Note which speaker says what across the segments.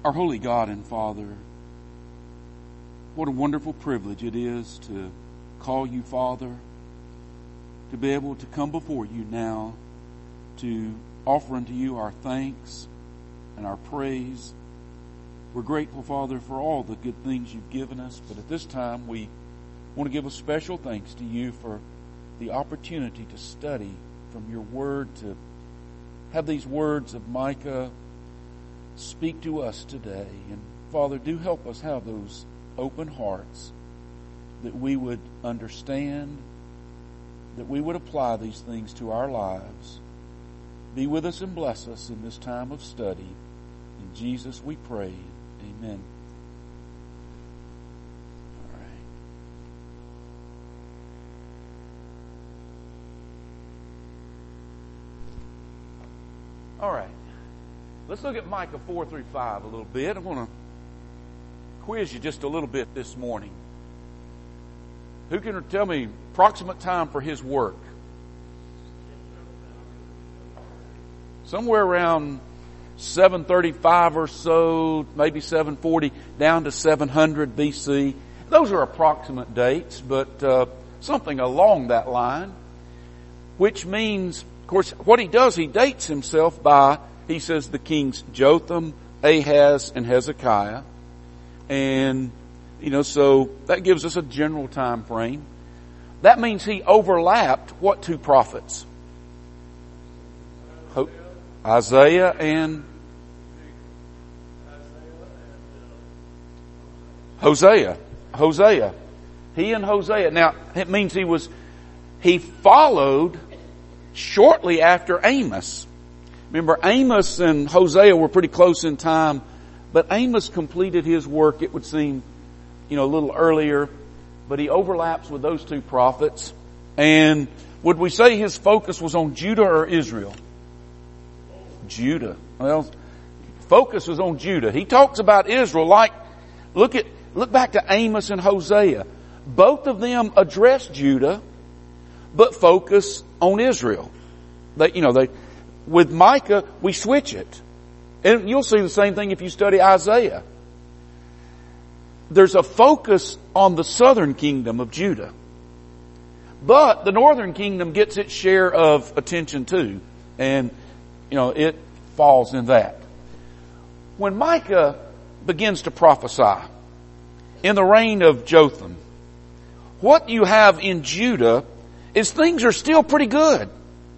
Speaker 1: Our holy God and Father, what a wonderful privilege it is to call you Father, to be able to come before you now to offer unto you our thanks and our praise. We're grateful, Father, for all the good things you've given us, but at this time we want to give a special thanks to you for the opportunity to study from your word, to have these words of Micah speak to us today. And Father, do help us have those open hearts, that we would understand, that we would apply these things to our lives. Be with us and bless us in this time of study. In Jesus we pray. Amen. All right. Let's look at Micah 4-5 a little bit. I want to quiz you just a little bit this morning. Who can tell me approximate time for his work? Somewhere around 735 or so, maybe 740, down to 700 BC. Those are approximate dates, but something along that line, which means, of course, what he does, he dates himself by, he says, the kings Jotham, Ahaz, and Hezekiah. And, so that gives us a general time frame. That means he overlapped what two prophets? Isaiah and Hosea. He and Hosea. Now, it means he followed shortly after Amos. Remember, Amos and Hosea were pretty close in time, but Amos completed his work, it would seem, a little earlier, but he overlaps with those two prophets. And would we say his focus was on Judah or Israel? Judah. Well, focus was on Judah. He talks about Israel look back to Amos and Hosea. Both of them address Judah, but focus on Israel. With Micah, we switch it. And you'll see the same thing if you study Isaiah. There's a focus on the southern kingdom of Judah. But the northern kingdom gets its share of attention too. And, it falls in that. When Micah begins to prophesy in the reign of Jotham, what you have in Judah is things are still pretty good.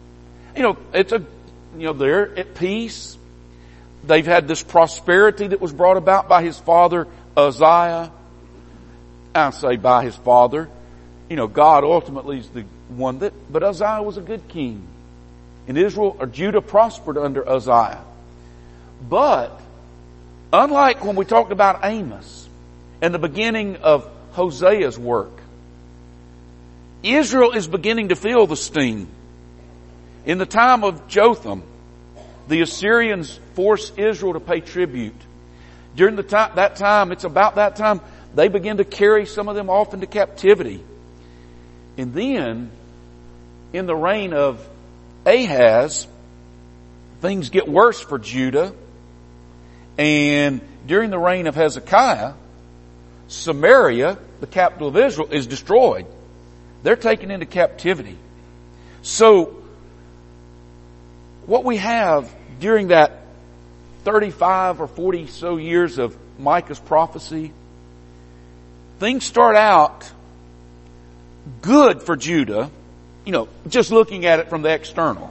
Speaker 1: They're at peace. They've had this prosperity that was brought about by his father Uzziah. I say by his father. God ultimately is the one but Uzziah was a good king. And Judah prospered under Uzziah. But, unlike when we talked about Amos and the beginning of Hosea's work, Israel is beginning to feel the sting. In the time of Jotham, the Assyrians forced Israel to pay tribute. During that time, they began to carry some of them off into captivity. And then, in the reign of Ahaz, things get worse for Judah. And during the reign of Hezekiah, Samaria, the capital of Israel, is destroyed. They're taken into captivity. So, what we have during that 35 or 40 so years of Micah's prophecy, things start out good for Judah, just looking at it from the external.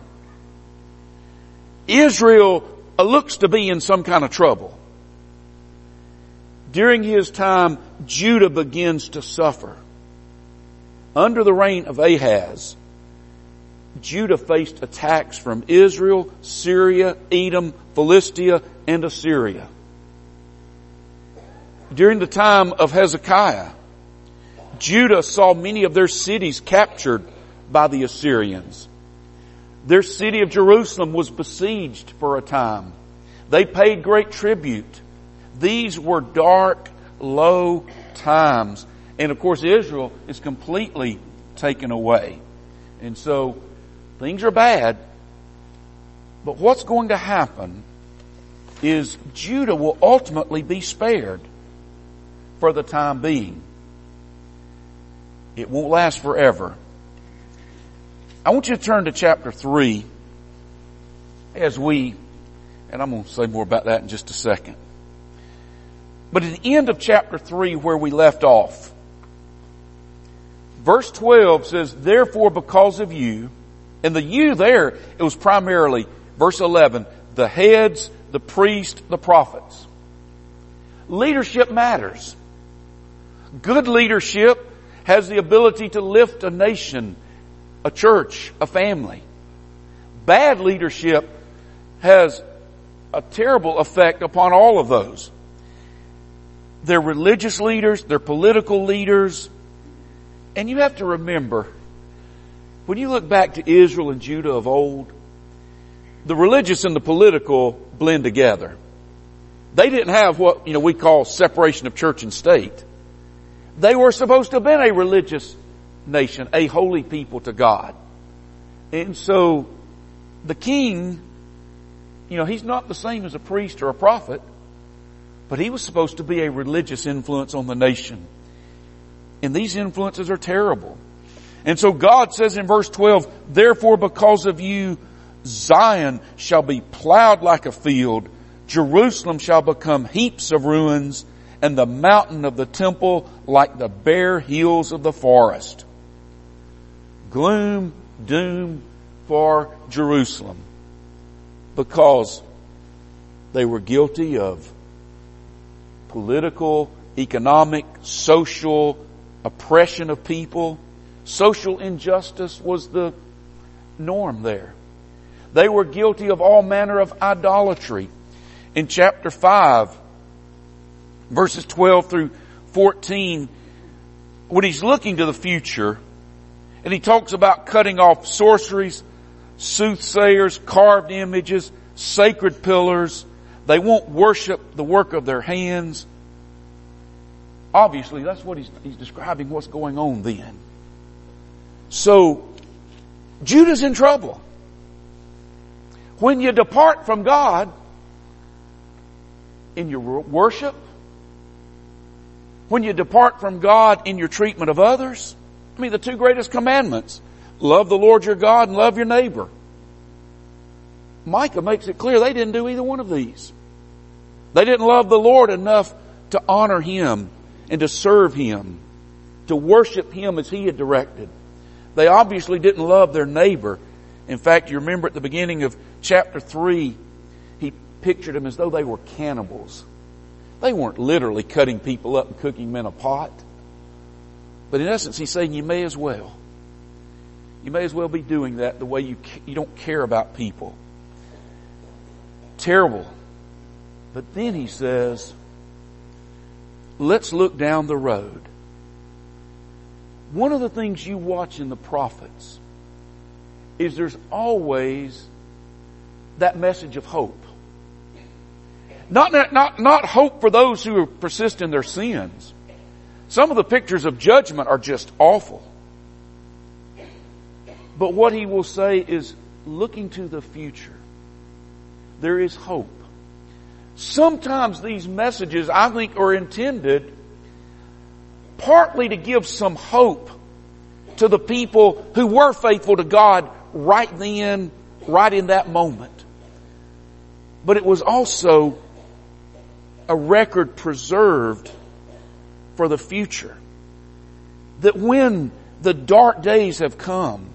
Speaker 1: Israel looks to be in some kind of trouble. During his time, Judah begins to suffer. Under the reign of Ahaz, Judah faced attacks from Israel, Syria, Edom, Philistia, and Assyria. During the time of Hezekiah, Judah saw many of their cities captured by the Assyrians. Their city of Jerusalem was besieged for a time. They paid great tribute. These were dark, low times. And of course, Israel is completely taken away. And so, things are bad. But what's going to happen is Judah will ultimately be spared for the time being. It won't last forever. I want you to turn to chapter 3 and I'm going to say more about that in just a second. But at the end of chapter 3 where we left off, verse 12 says, therefore because of you, and the you there, it was primarily, verse 11, the heads, the priests, the prophets. Leadership matters. Good leadership has the ability to lift a nation, a church, a family. Bad leadership has a terrible effect upon all of those. They're religious leaders, they're political leaders, and you have to remember, when you look back to Israel and Judah of old, the religious and the political blend together. They didn't have what we call separation of church and state. They were supposed to have been a religious nation, a holy people to God. And so the king, he's not the same as a priest or a prophet, but he was supposed to be a religious influence on the nation. And these influences are terrible. And so God says in verse 12, therefore because of you, Zion shall be plowed like a field, Jerusalem shall become heaps of ruins, and the mountain of the temple like the bare hills of the forest. Gloom, doom for Jerusalem, because they were guilty of political, economic, social oppression of people. Social injustice was the norm there. They were guilty of all manner of idolatry. In chapter 5, verses 12 through 14, when he's looking to the future, and he talks about cutting off sorceries, soothsayers, carved images, sacred pillars. They won't worship the work of their hands. Obviously, that's what he's describing what's going on then. So, Judah's in trouble. When you depart from God in your worship, when you depart from God in your treatment of others, the two greatest commandments, love the Lord your God and love your neighbor. Micah makes it clear they didn't do either one of these. They didn't love the Lord enough to honor Him and to serve Him, to worship Him as He had directed. They obviously didn't love their neighbor. In fact, you remember at the beginning of chapter 3, he pictured them as though they were cannibals. They weren't literally cutting people up and cooking them in a pot. But in essence, he's saying you may as well. You may as well be doing that the way you don't care about people. Terrible. But then he says, let's look down the road. One of the things you watch in the prophets is there's always that message of hope. Not hope for those who persist in their sins. Some of the pictures of judgment are just awful. But what he will say is, looking to the future, there is hope. Sometimes these messages, I think, are intended partly to give some hope to the people who were faithful to God right then, right in that moment. But it was also a record preserved for the future. That when the dark days have come,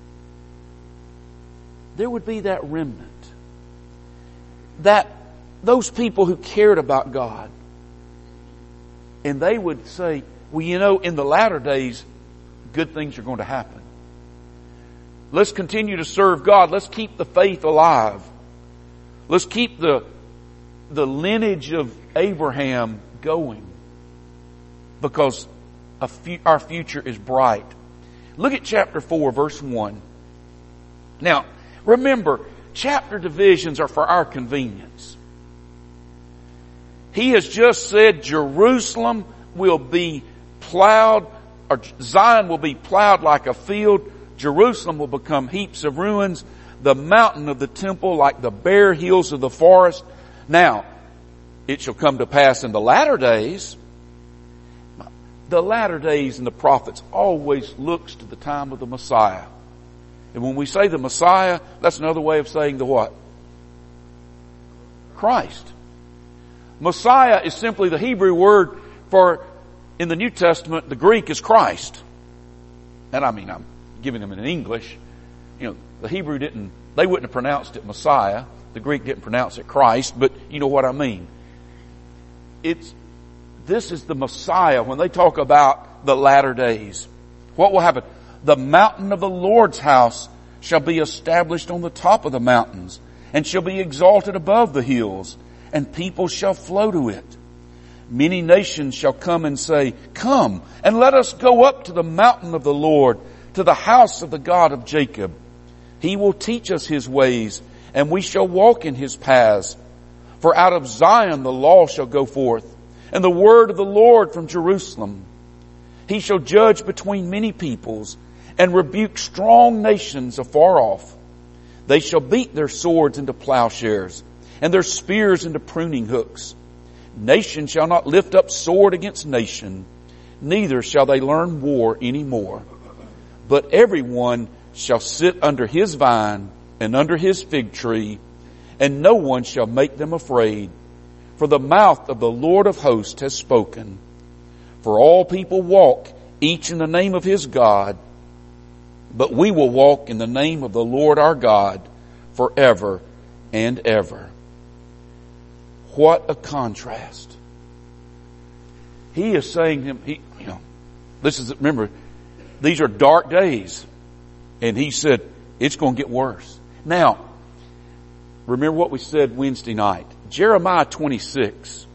Speaker 1: there would be that remnant. That those people who cared about God. And they would say, well, in the latter days, good things are going to happen. Let's continue to serve God. Let's keep the faith alive. Let's keep the lineage of Abraham going. Because our future is bright. Look at chapter 4, verse 1. Now, remember, chapter divisions are for our convenience. He has just said Jerusalem will be plowed, or Zion will be plowed like a field. Jerusalem will become heaps of ruins. The mountain of the temple like the bare hills of the forest. Now, it shall come to pass in the latter days. The latter days in the prophets always looks to the time of the Messiah. And when we say the Messiah, that's another way of saying the what? Christ. Messiah is simply the Hebrew word for, in the New Testament, the Greek is Christ. And I'm giving them in English. The Hebrew they wouldn't have pronounced it Messiah. The Greek didn't pronounce it Christ, but you know what I mean. This is the Messiah when they talk about the latter days. What will happen? The mountain of the Lord's house shall be established on the top of the mountains, and shall be exalted above the hills, and people shall flow to it. Many nations shall come and say, Come, and let us go up to the mountain of the Lord, to the house of the God of Jacob. He will teach us His ways, and we shall walk in His paths. For out of Zion the law shall go forth, and the word of the Lord from Jerusalem. He shall judge between many peoples, and rebuke strong nations afar off. They shall beat their swords into plowshares, and their spears into pruning hooks. Nation shall not lift up sword against nation, neither shall they learn war any more. But everyone shall sit under his vine and under his fig tree, and no one shall make them afraid. For the mouth of the Lord of hosts has spoken. For all people walk, each in the name of his God, but we will walk in the name of the Lord our God forever and ever. What a contrast. He is saying remember, these are dark days. And he said, it's going to get worse. Now, remember what we said Wednesday night. Jeremiah 26.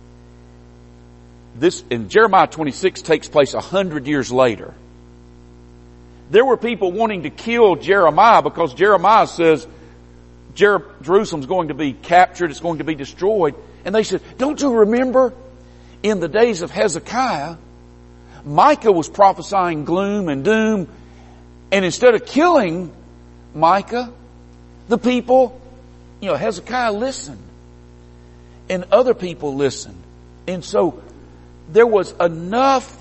Speaker 1: Jeremiah 26 takes place 100 years later. There were people wanting to kill Jeremiah because Jeremiah says Jerusalem's going to be captured, it's going to be destroyed. And they said, don't you remember in the days of Hezekiah, Micah was prophesying gloom and doom, and instead of killing Micah, the people, Hezekiah listened. And other people listened. And so there was enough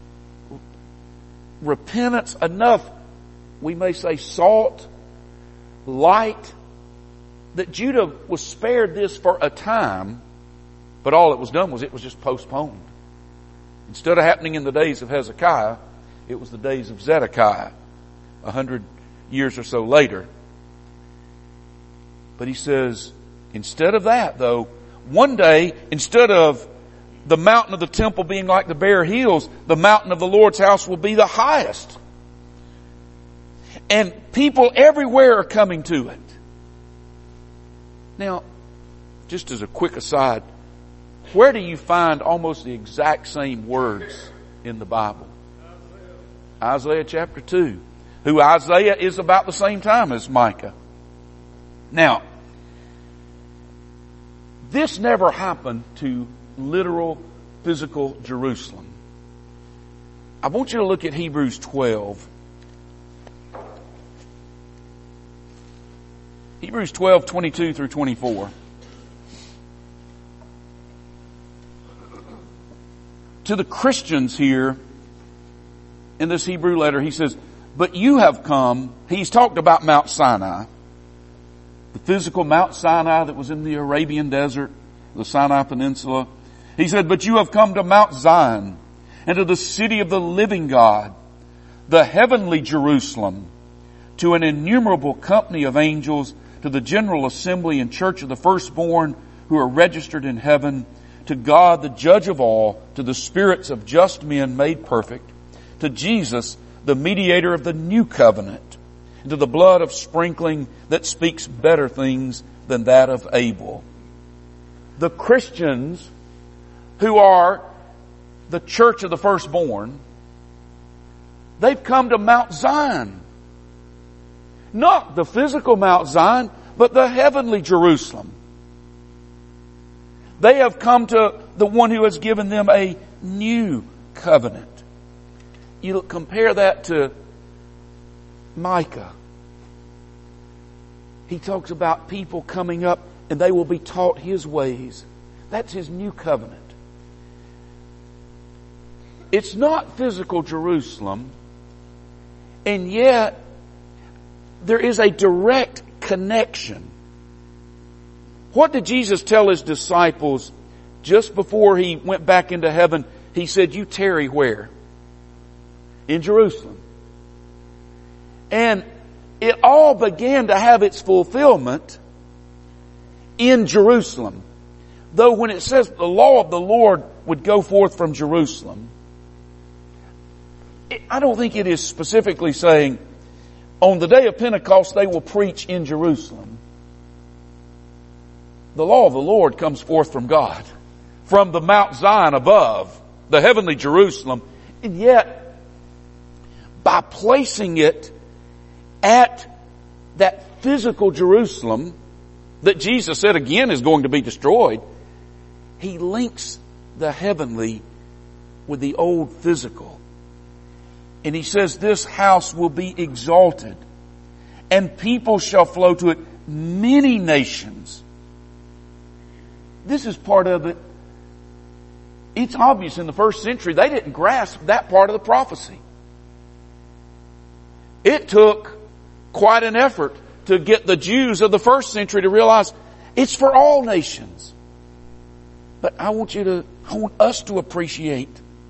Speaker 1: repentance, enough, we may say, salt, light, that Judah was spared this for a time, but all it was done was it was just postponed. Instead of happening in the days of Hezekiah, it was the days of Zedekiah, 100 years or so later. But he says, instead of that though, one day, instead of the mountain of the temple being like the bare hills, the mountain of the Lord's house will be the highest. And people everywhere are coming to it. Now, just as a quick aside, where do you find almost the exact same words in the Bible? Isaiah chapter 2. Who Isaiah is about the same time as Micah. Now, this never happened to literal, physical Jerusalem. I want you to look at Hebrews 12. Hebrews 12, 22 through 24. To the Christians here, in this Hebrew letter, he says, but you have come, he's talked about Mount Sinai, the physical Mount Sinai that was in the Arabian desert, the Sinai Peninsula. He said, but you have come to Mount Zion, and to the city of the living God, the heavenly Jerusalem, to an innumerable company of angels, to the general assembly and church of the firstborn who are registered in heaven, to God the judge of all, to the spirits of just men made perfect, to Jesus, the mediator of the new covenant, and to the blood of sprinkling that speaks better things than that of Abel. The Christians who are the church of the firstborn, they've come to Mount Zion. Not the physical Mount Zion, but the heavenly Jerusalem. They have come to the one who has given them a new covenant. You compare that to Micah. He talks about people coming up and they will be taught His ways. That's His new covenant. It's not physical Jerusalem, and yet there is a direct connection. What did Jesus tell His disciples just before He went back into heaven? He said, you tarry where? In Jerusalem. And it all began to have its fulfillment in Jerusalem. Though when it says the law of the Lord would go forth from Jerusalem, I don't think it is specifically saying on the day of Pentecost they will preach in Jerusalem. The law of the Lord comes forth from God, from the Mount Zion above, the heavenly Jerusalem. And yet, by placing it at that physical Jerusalem that Jesus said again is going to be destroyed, He links the heavenly with the old physical. And He says this house will be exalted, and people shall flow to it, many nations. This is part of it. It's obvious in the first century they didn't grasp that part of the prophecy. It took quite an effort to get the Jews of the first century to realize it's for all nations. But I want us to appreciate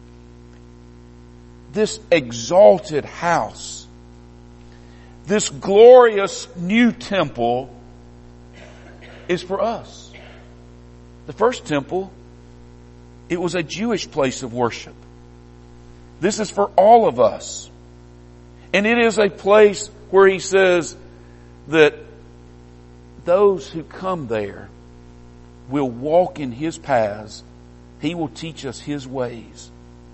Speaker 1: this exalted house, this glorious new temple is for us. The first temple, it was a Jewish place of worship. This is for all of us. And it is a place where He says that those who come there will walk in His paths. He will teach us His ways.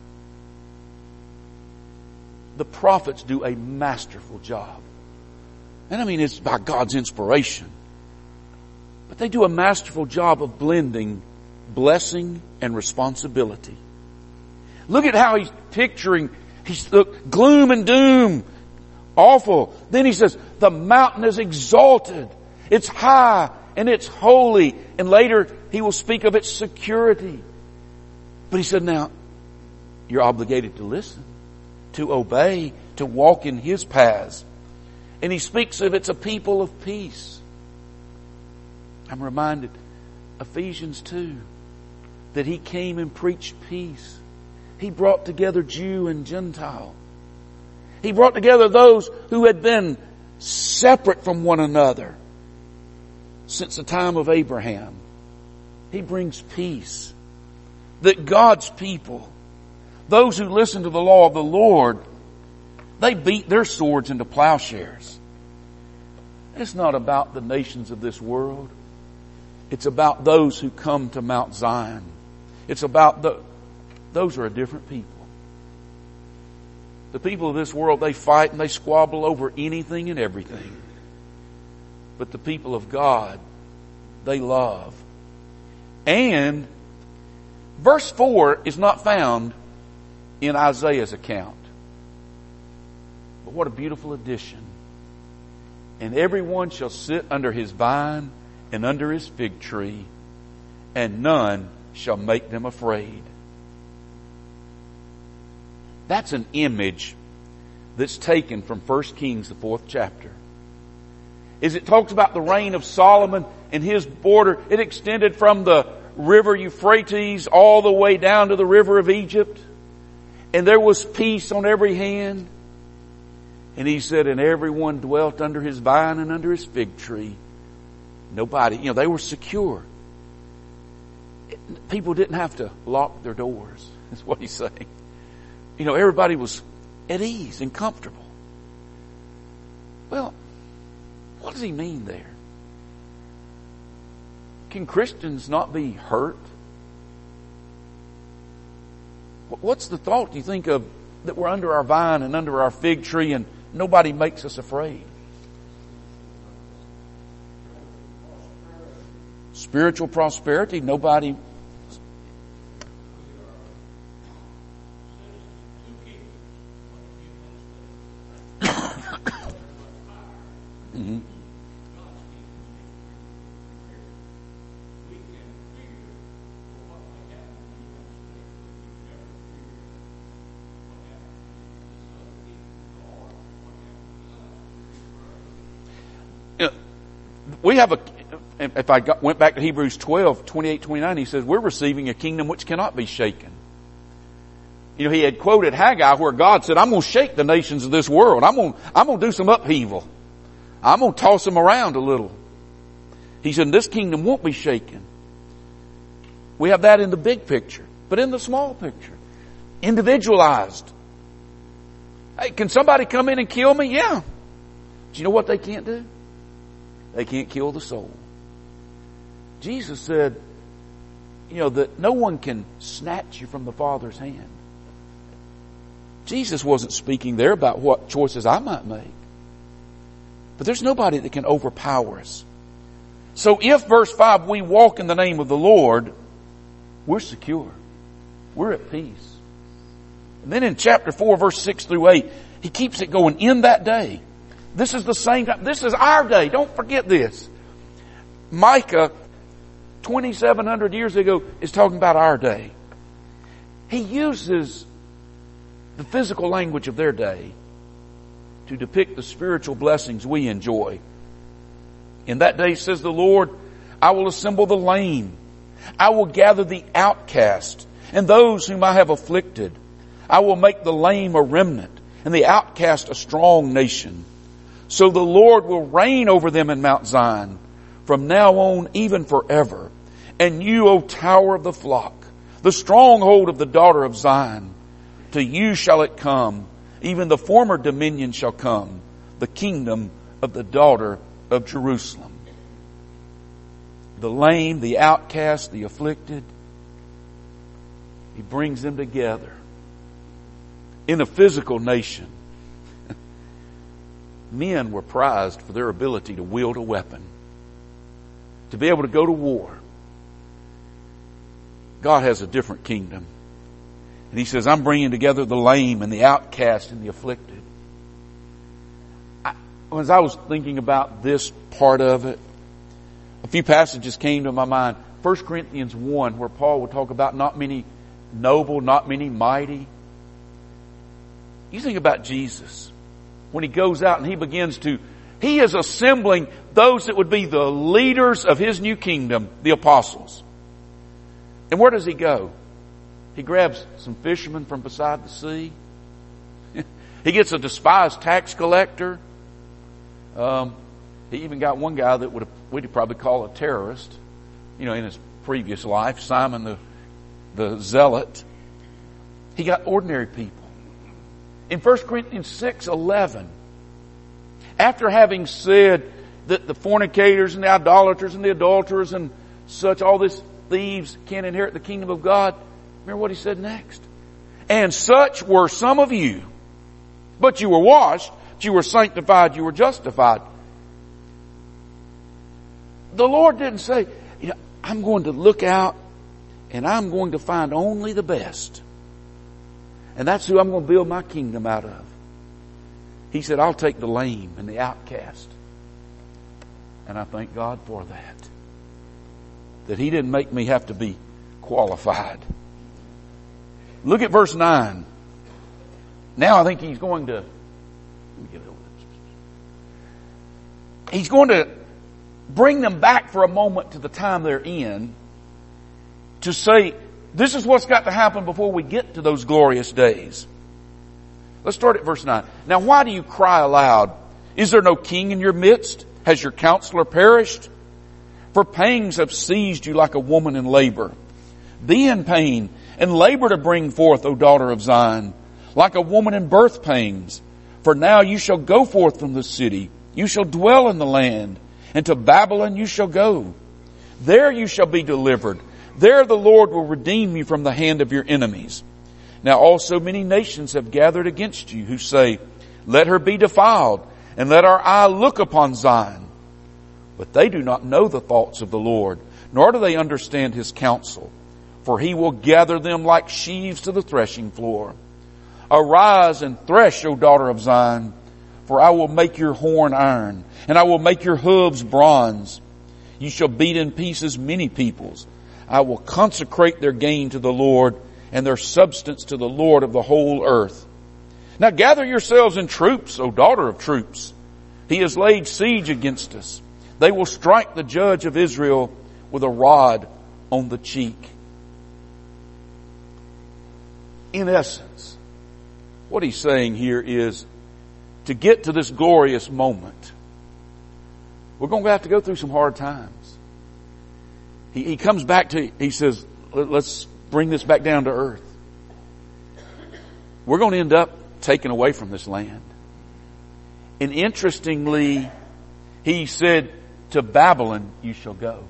Speaker 1: The prophets do a masterful job. And I mean, it's by God's inspiration. But they do a masterful job of blending blessing and responsibility. Look at how He's picturing, gloom and doom, awful. Then He says, the mountain is exalted. It's high and it's holy. And later He will speak of its security. But He said, now, you're obligated to listen, to obey, to walk in His paths. And He speaks of it's a people of peace. I'm reminded, Ephesians 2, that He came and preached peace. He brought together Jew and Gentile. He brought together those who had been separate from one another since the time of Abraham. He brings peace. That God's people, those who listen to the law of the Lord, they beat their swords into plowshares. It's not about the nations of this world. It's about those who come to Mount Zion. It's about those are a different people. The people of this world, they fight and they squabble over anything and everything. But the people of God, they love. And verse 4 is not found in Isaiah's account. But what a beautiful addition. And everyone shall sit under his vine and under his fig tree, and none shall make them afraid. That's an image that's taken from 1 Kings, the 4th chapter. As it talks about the reign of Solomon and his border, it extended from the river Euphrates all the way down to the river of Egypt. And there was peace on every hand. And he said, and everyone dwelt under his vine and under his fig tree. Nobody, they were secure. People didn't have to lock their doors, is what he's saying. Everybody was at ease and comfortable. Well, what does he mean there? Can Christians not be hurt? What's the thought you think of that we're under our vine and under our fig tree and nobody makes us afraid? Spiritual prosperity, nobody. Mm-hmm. We have if I went back to Hebrews 12, 28, 29, he says, we're receiving a kingdom which cannot be shaken. You know, he had quoted Haggai where God said, I'm going to shake the nations of this world. I'm going to do some upheaval. I'm going to toss them around a little. He said, this kingdom won't be shaken. We have that in the big picture, but in the small picture, individualized. Hey, can somebody come in and kill me? Yeah. Do you know what they can't do? They can't kill the soul. Jesus said, you know, that no one can snatch you from the Father's hand. Jesus wasn't speaking there about what choices I might make. But there's nobody that can overpower us. So if, verse 5, we walk in the name of the Lord, we're secure. We're at peace. And then in chapter 4, verse 6 through 8, he keeps it going in that day. This is the same time. This is our day. Don't forget this. Micah, 2,700 years ago, is talking about our day. He uses the physical language of their day to depict the spiritual blessings we enjoy. In that day, says the Lord, I will assemble the lame. I will gather the outcast and those whom I have afflicted. I will make the lame a remnant and the outcast a strong nation. So the Lord will reign over them in Mount Zion from now on, even forever. And you, O tower of the flock, the stronghold of the daughter of Zion, to you shall it come. Even the former dominion shall come, the kingdom of the daughter of Jerusalem. The lame, the outcast, the afflicted, he brings them together in a physical nation. Men were prized for their ability to wield a weapon, to be able to go to war. God has a different kingdom. And he says, I'm bringing together the lame and the outcast and the afflicted. As I was thinking about this part of it, a few passages came to my mind. 1 Corinthians 1, where Paul would talk about not many noble, not many mighty. You think about Jesus. When he goes out and he is assembling those that would be the leaders of his new kingdom, the apostles. And where does he go? He grabs some fishermen from beside the sea. He gets a despised tax collector. He even got one guy that we'd probably call a terrorist, you know, in his previous life, Simon the Zealot. He got ordinary people. In 1 Corinthians 6:11, after having said that the fornicators and the idolaters and the adulterers and such, all these thieves can't inherit the kingdom of God, remember what he said next? And such were some of you, but you were washed, you were sanctified, you were justified. The Lord didn't say, you know, I'm going to look out and I'm going to find only the best. And that's who I'm going to build my kingdom out of. He said, I'll take the lame and the outcast. And I thank God for that. That he didn't make me have to be qualified. Look at verse 9. Now I think he's going to, he's going to bring them back for a moment to the time they're in to say, this is what's got to happen before we get to those glorious days. Let's start at verse 9. Now why do you cry aloud? Is there no king in your midst? Has your counselor perished? For pangs have seized you like a woman in labor. Be in pain and labor to bring forth, O daughter of Zion, like a woman in birth pangs. For now you shall go forth from the city. You shall dwell in the land, and to Babylon you shall go. There you shall be delivered. There the Lord will redeem you from the hand of your enemies. Now also many nations have gathered against you who say, let her be defiled, and let our eye look upon Zion. But they do not know the thoughts of the Lord, nor do they understand his counsel. For he will gather them like sheaves to the threshing floor. Arise and thresh, O daughter of Zion, for I will make your horn iron, and I will make your hooves bronze. You shall beat in pieces many peoples. I will consecrate their gain to the Lord, and their substance to the Lord of the whole earth. Now gather yourselves in troops, O daughter of troops. He has laid siege against us. They will strike the judge of Israel with a rod on the cheek. In essence, what he's saying here is, to get to this glorious moment, we're going to have to go through some hard times. He comes back to, he says, let's bring this back down to earth. We're going to end up taken away from this land. And interestingly, he said, to Babylon you shall go.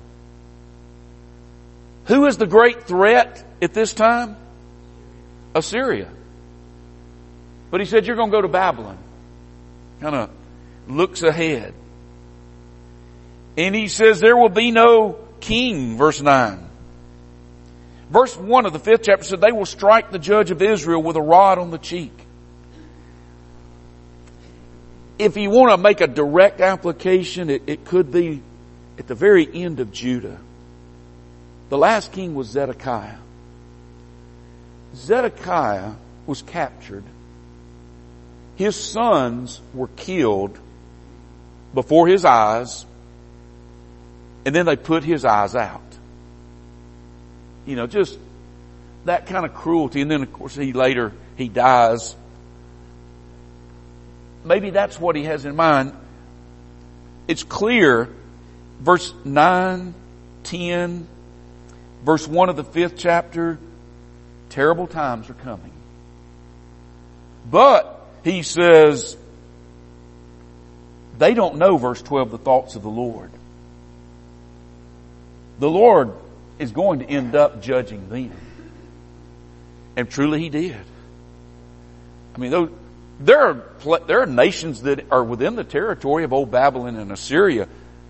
Speaker 1: Who is the great threat at this time? Assyria. But he said, you're going to go to Babylon. Kind of looks ahead. And he says, there will be no king, verse 9. Verse 1 of the 5th chapter said, they will strike the judge of Israel with a rod on the cheek. If you want to make a direct application, it could be at the very end of Judah. The last king was Zedekiah. Zedekiah was captured. His sons were killed before his eyes, and then they put his eyes out. You know, just that kind of cruelty. And then, of course, he dies. Maybe that's what he has in mind. It's clear, verse 9, 10, verse 1 of the 5th chapter, terrible times are coming. But, he says, they don't know, verse 12, the thoughts of the Lord. The Lord is going to end up judging them. And truly He did. I mean, there are nations that are within the territory of old Babylon and Assyria,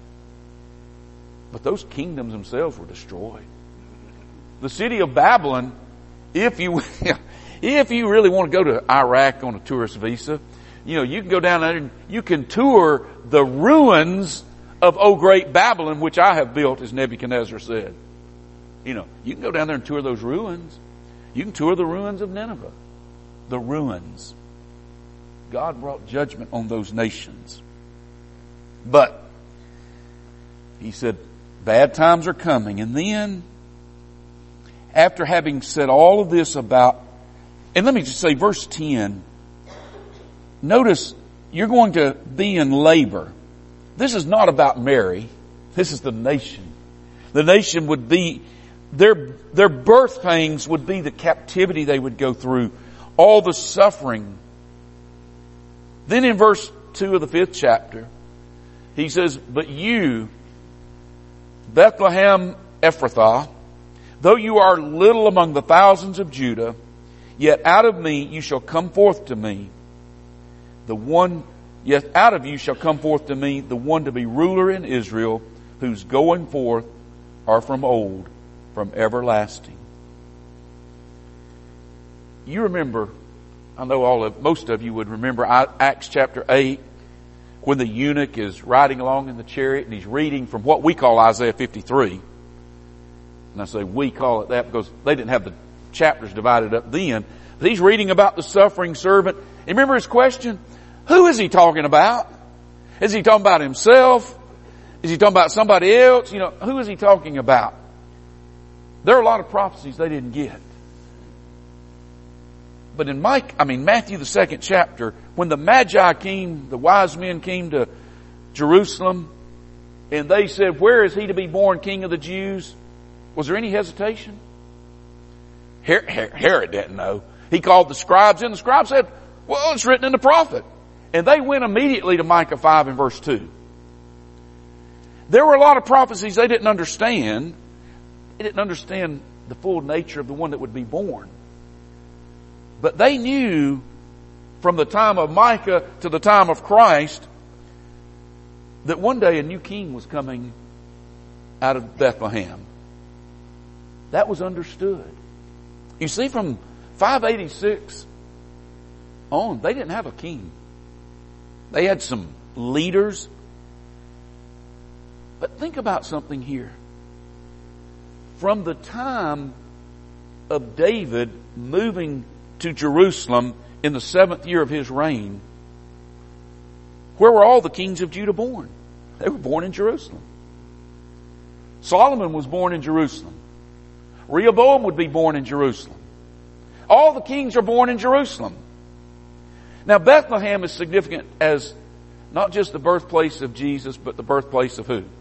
Speaker 1: but those kingdoms themselves were destroyed. The city of Babylon, if you really want to go to Iraq on a tourist visa, you know, you can go down there and you can tour the ruins of O great Babylon, which I have built, as Nebuchadnezzar said. You know, you can go down there and tour those ruins. You can tour the ruins of Nineveh. The ruins. God brought judgment on those nations. But He said, bad times are coming. And then, after having said all of this about, and let me just say, verse 10, notice you're going to be in labor. This is not about Mary. This is the nation. The nation would be, their birth pangs would be the captivity they would go through, all the suffering. Then in verse 2 of the 5th chapter, he says, but you, Bethlehem Ephrathah, though you are little among the thousands of Judah, yet out of me you shall come forth to me. Yet out of you shall come forth to me the one to be ruler in Israel, whose going forth are from old, from everlasting. You remember, I know most of you would remember Acts chapter 8, when the eunuch is riding along in the chariot and he's reading from what we call Isaiah 53. And I say we call it that because they didn't have the chapters divided up then. But he's reading about the suffering servant. And remember his question? Who is he talking about? Is he talking about himself? Is he talking about somebody else? You know, who is he talking about? There are a lot of prophecies they didn't get. But in Matthew the 2nd chapter, when the Magi came, the wise men came to Jerusalem, and they said, where is he to be born King of the Jews? Was there any hesitation? Herod didn't know. He called the scribes in. The scribes said, well, it's written in the prophet. And they went immediately to Micah 5 and verse 2. There were a lot of prophecies they didn't understand. They didn't understand the full nature of the one that would be born. But they knew from the time of Micah to the time of Christ that one day a new king was coming out of Bethlehem. That was understood. You see, from 586 on, they didn't have a king. They had some leaders. But think about something here. From the time of David moving to Jerusalem in the 7th year of his reign, where were all the kings of Judah born? They were born in Jerusalem. Solomon was born in Jerusalem. Rehoboam would be born in Jerusalem. All the kings are born in Jerusalem. Now Bethlehem is significant as not just the birthplace of Jesus, but the birthplace of who?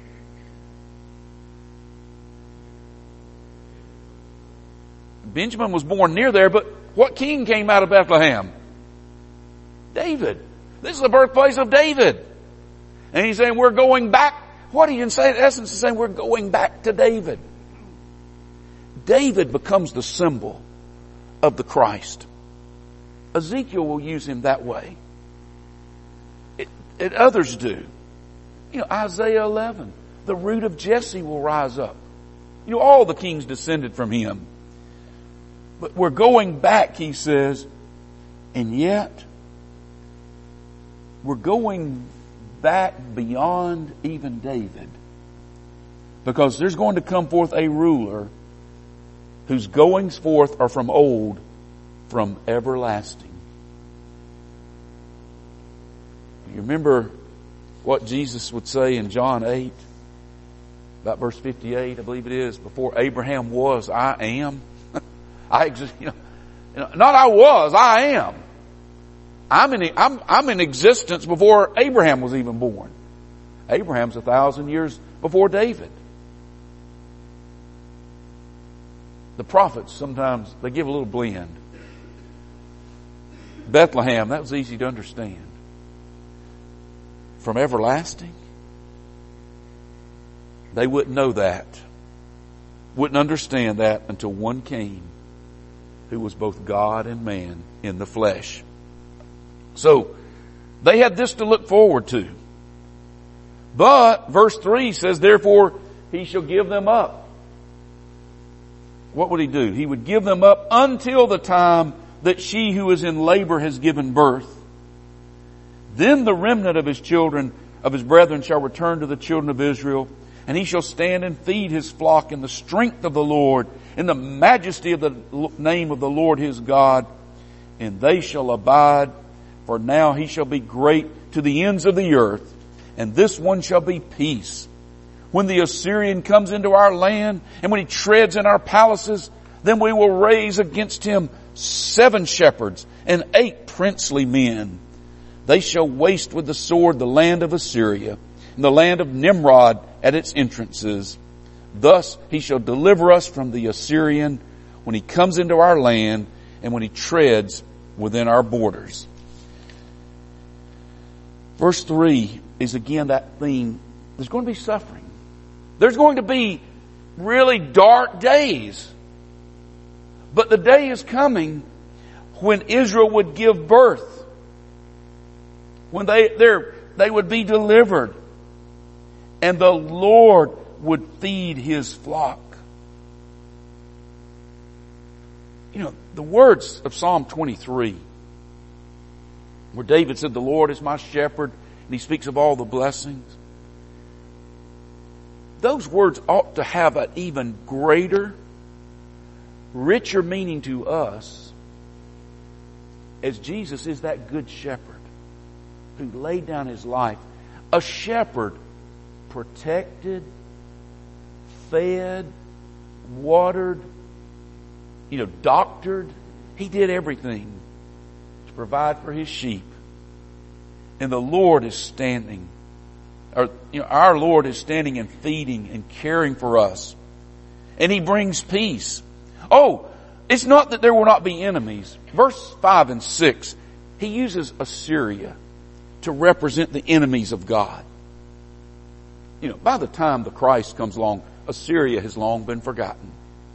Speaker 1: Benjamin was born near there, but what king came out of Bethlehem? David. This is the birthplace of David. And he's saying we're going back. What he in essence is saying we're going back to David. David becomes the symbol of the Christ. Ezekiel will use him that way. Others do. Isaiah 11. The root of Jesse will rise up. All the kings descended from him. But we're going back, he says, and yet we're going back beyond even David. Because there's going to come forth a ruler whose goings forth are from old, from everlasting. You remember what Jesus would say in John 8, about verse 58, I believe it is, before Abraham was, I am. I exist, not I was, I am. I'm in existence before Abraham was even born. Abraham's 1,000 years before David. The prophets sometimes, they give a little blend. Bethlehem, that was easy to understand. From everlasting, they wouldn't know that. Wouldn't understand that until one came who was both God and man in the flesh. So, they had this to look forward to. But, verse 3 says, therefore, he shall give them up. What would he do? He would give them up until the time that she who is in labor has given birth. Then the remnant of his children, of his brethren, shall return to the children of Israel, and he shall stand and feed his flock in the strength of the Lord, in the majesty of the name of the Lord his God, and they shall abide, for now he shall be great to the ends of the earth, and this one shall be peace. When the Assyrian comes into our land, and when he treads in our palaces, then we will raise against him 7 shepherds and 8 princely men. They shall waste with the sword the land of Assyria, and the land of Nimrod at its entrances. Thus he shall deliver us from the Assyrian when he comes into our land and when he treads within our borders. Verse 3 is again that theme. There's going to be suffering. There's going to be really dark days. But the day is coming when Israel would give birth. When they would be delivered. And the Lord would feed his flock. The words of Psalm 23, where David said, the Lord is my shepherd, and he speaks of all the blessings. Those words ought to have an even greater, richer meaning to us, as Jesus is that good shepherd who laid down his life. A shepherd protected, fed, watered, doctored. He did everything to provide for his sheep. And the Lord is standing, our Lord is standing and feeding and caring for us. And he brings peace. Oh, it's not that there will not be enemies. Verse 5 and 6, he uses Assyria to represent the enemies of God. By the time the Christ comes along, Assyria has long been forgotten.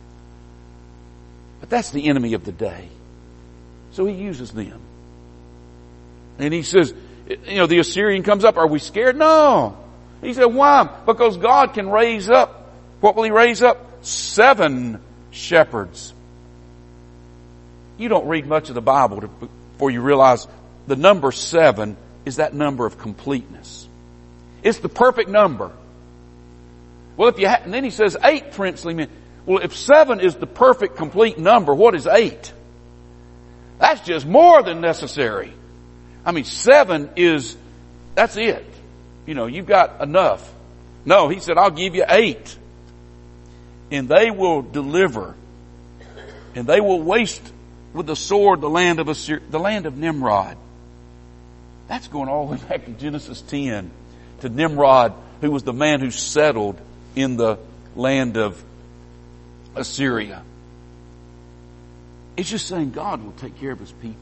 Speaker 1: But that's the enemy of the day. So he uses them. And he says, the Assyrian comes up. Are we scared? No. He said, why? Because God can raise up. What will he raise up? 7 shepherds. You don't read much of the Bible before you realize the number 7 is that number of completeness. It's the perfect number. Well, and then he says 8 princely men. Well, if 7 is the perfect complete number, what is 8? That's just more than necessary. 7 that's it. you've got enough. No, he said, I'll give you 8. And they will deliver. And they will waste with the sword the land of Assyria, the land of Nimrod. That's going all the way back to Genesis 10, to Nimrod, who was the man who settled in the land of Assyria. It's just saying God will take care of His people.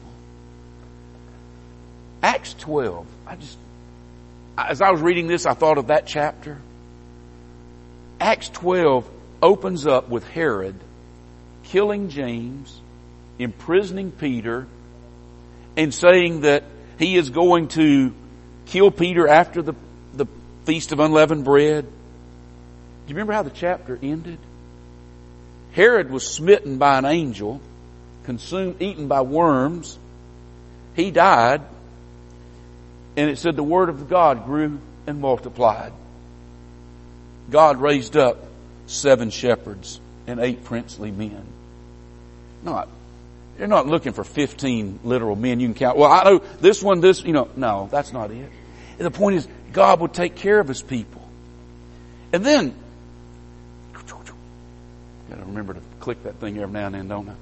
Speaker 1: Acts 12. As I was reading this, I thought of that chapter. Acts 12 opens up with Herod killing James, imprisoning Peter, and saying that he is going to kill Peter after the Feast of Unleavened Bread. Do you remember how the chapter ended? Herod was smitten by an angel, eaten by worms. He died. And it said the word of God grew and multiplied. God raised up 7 shepherds and 8 princely men. You're not looking for 15 literal men you can count. Well, I know this one, no, that's not it. And the point is, God will take care of His people. And then, gotta remember to click that thing every now and then, don't I?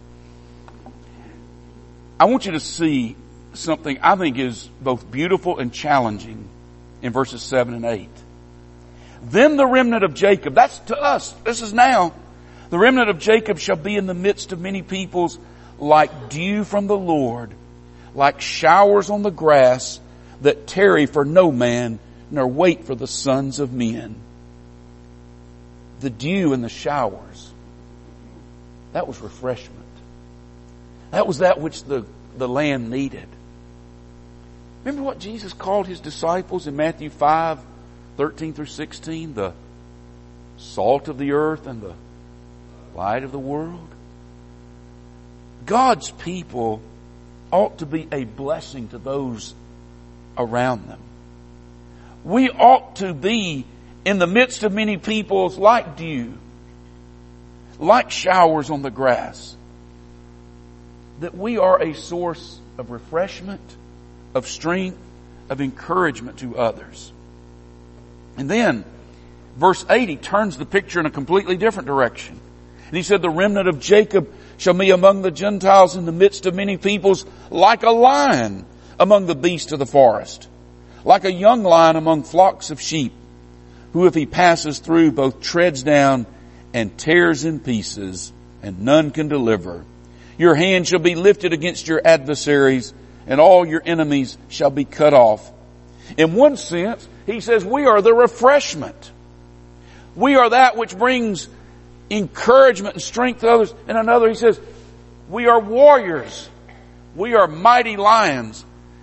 Speaker 1: I want you to see something I think is both beautiful and challenging in verses 7 and 8. Then the remnant of Jacob, that's to us, this is now. The remnant of Jacob shall be in the midst of many peoples like dew from the Lord, like showers on the grass that tarry for no man, nor wait for the sons of men. The dew and the showers, that was refreshment. That was that which the land needed. Remember what Jesus called His disciples in Matthew 5, 13 through 16? The salt of the earth and the light of the world. God's people ought to be a blessing to those around them. We ought to be in the midst of many peoples like dew, like showers on the grass. That we are a source of refreshment, of strength, of encouragement to others. And then, verse 8, he turns the picture in a completely different direction. And he said, the remnant of Jacob shall be among the Gentiles in the midst of many peoples like a lion among the beasts of the forest, like a young lion among flocks of sheep, who if he passes through both treads down and tears in pieces, and none can deliver. Your hand shall be lifted against your adversaries, and all your enemies shall be cut off. In one sense, he says we are the refreshment. We are that which brings encouragement and strength to others. In another, he says, we are warriors. We are mighty lions.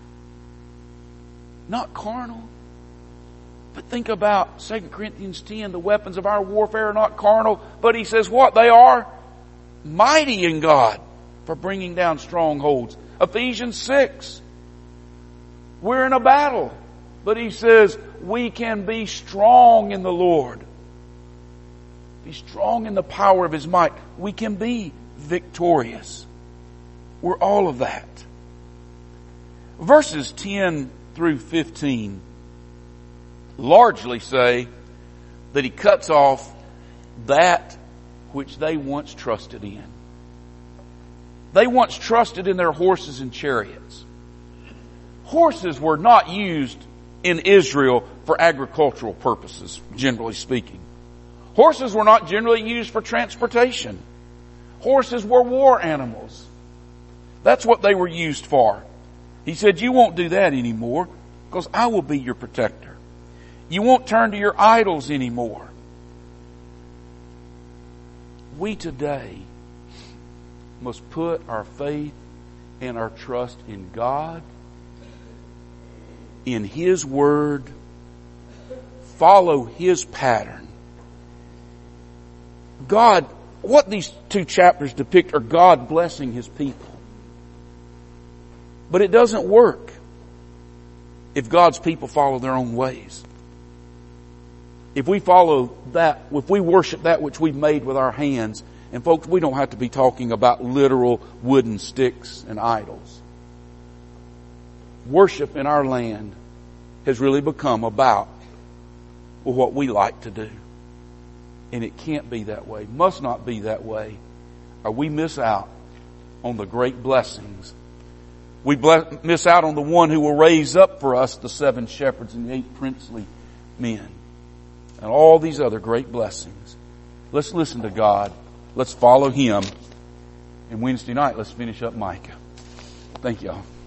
Speaker 1: Not carnal. But think about 2 Corinthians 10, the weapons of our warfare are not carnal. But he says what? They are mighty in God for bringing down strongholds. Ephesians 6. We're in a battle. But he says we can be strong in the Lord. Be strong in the power of His might. We can be victorious. We're all of that. Verses 10 through 15 largely say that he cuts off that which they once trusted in. They once trusted in their horses and chariots. Horses were not used in Israel for agricultural purposes, generally speaking. Horses were not generally used for transportation. Horses were war animals. That's what they were used for. He said, you won't do that anymore because I will be your protector. You won't turn to your idols anymore. We today must put our faith and our trust in God, in His Word, follow His pattern. God, what these 2 chapters depict are God blessing His people. But it doesn't work if God's people follow their own ways. If we follow that, if we worship that which we've made with our hands, and folks, we don't have to be talking about literal wooden sticks and idols. Worship in our land has really become about or what we like to do. And it can't be that way, must not be that way, or we miss out on the great blessings. We miss out on the one who will raise up for us the 7 shepherds and the 8 princely men and all these other great blessings. Let's listen to God. Let's follow Him. And Wednesday night, let's finish up Micah. Thank y'all.